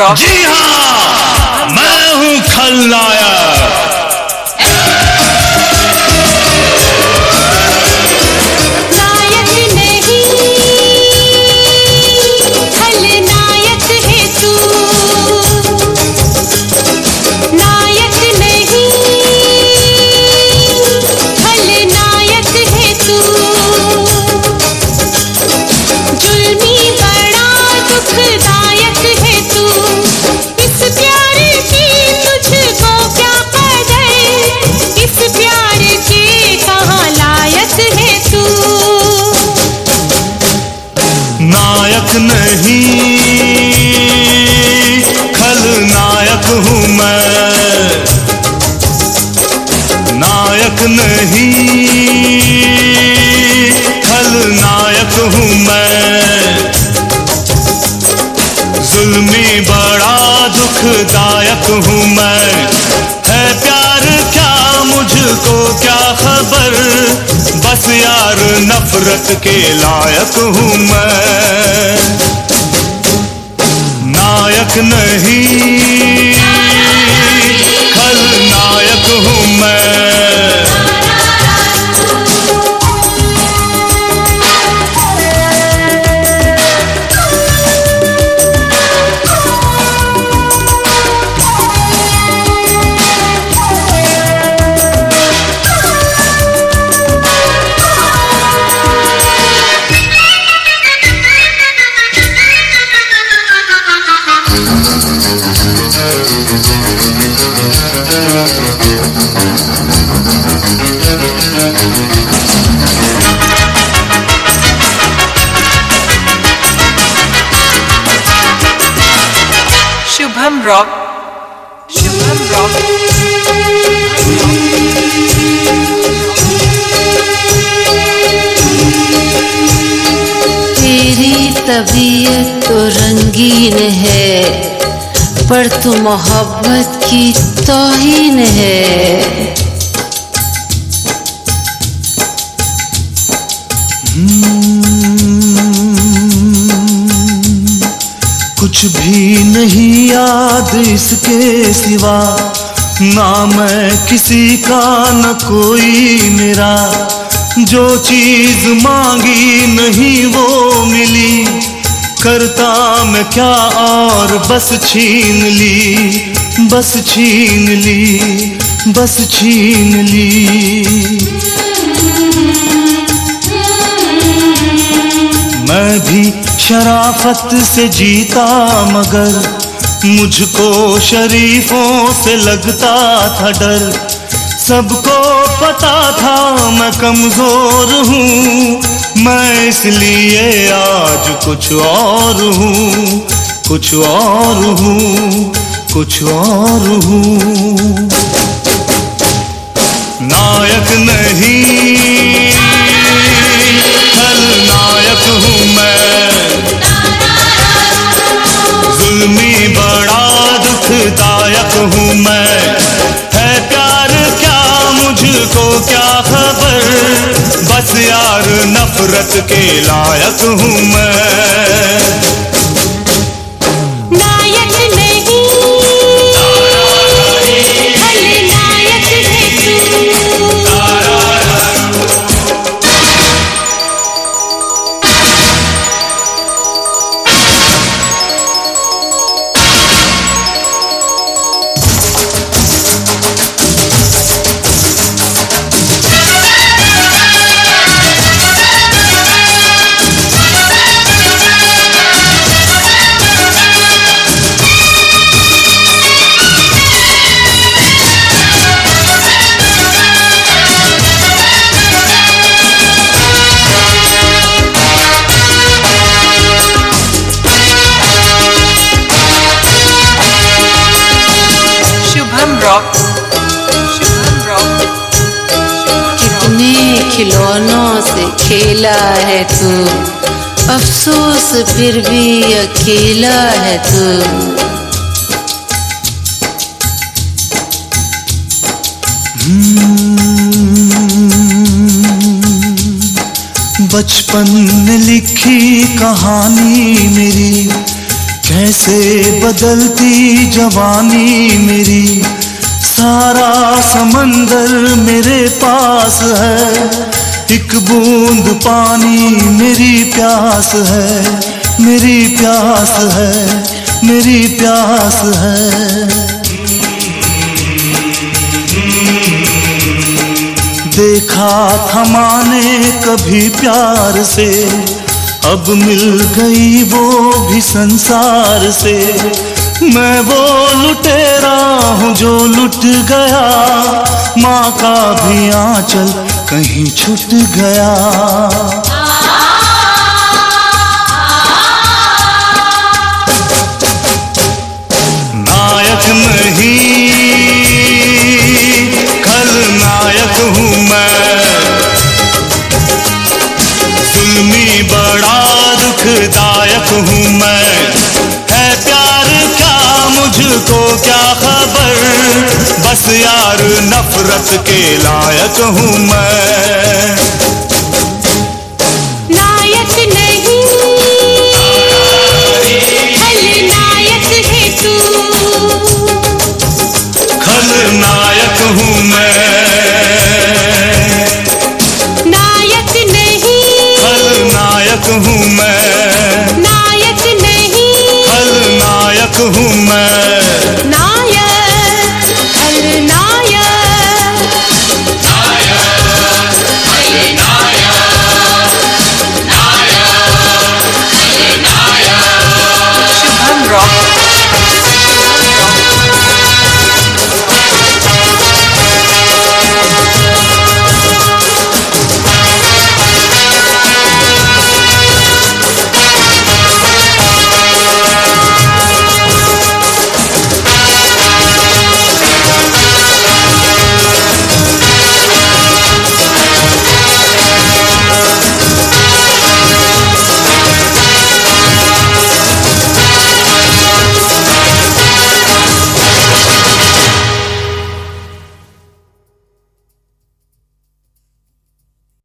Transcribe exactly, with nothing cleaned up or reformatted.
Rock. जी हाँ, मैं हूँ खलनायक। नायक नहीं, खलनायक हूँ मैं। नायक नहीं, खलनायक हूँ मैं। जुल्मी बड़ा दुखदायक हूँ मैं। है प्यार क्या मुझको क्या खबर, बस यार नफरत के लायक हूँ मैं। नायक नहीं, खलनायक हूँ मैं। शुभम रॉक। शुभम रॉक। तेरी तबीयत तो रंगीन है, पर तू मोहब्बत की तौहीन है। कुछ भी नहीं याद इसके सिवा, ना मैं किसी का न कोई मेरा। जो चीज मांगी नहीं वो मिली, करता मैं क्या और बस छीन ली, बस छीन ली, बस छीन ली। मैं भी शराफत से जीता मगर मुझको शरीफों से लगता था डर। सबको पता था मैं कमजोर हूँ, मैं इसलिए आज कुछ और हूँ, कुछ और हूँ, कुछ और हूँ। नायक नहीं, खलनायक हूँ मैं। जुल्मी बड़ा दुखदायक हूँ मैं। है प्यार क्या मुझको क्या खबर, बस यार नफरत के लायक हूँ मैं। कितने खिलौनों से खेला है तू, अफसोस फिर भी अकेला है तू। बचपन में लिखी कहानी मेरी, कह कैसे बदलती जवानी मेरी, सारा समंदर मेरे पास है, एक बूंद पानी मेरी प्यास है, मेरी प्यास है, मेरी प्यास है। देखा था माने कभी प्यार से, अब मिल गई वो भी संसार से। मैं वो लुटेरा हूँ जो लुट गया, माँ का भी आंचल कहीं छूट गया। नायक नहीं खलनायक हूँ मैं, जुल्मी बड़ा दुखदायक हूँ मैं। है प्यार क्या मुझको क्या खबर, बस यार नफरत के लायक हूँ मैं। नायक नहीं खलनायक है तू, खलनायक हूँ मैं। नायक नहीं खलनायक हूँ मैं, नायक नहीं खलनायक हूँ मैं। ना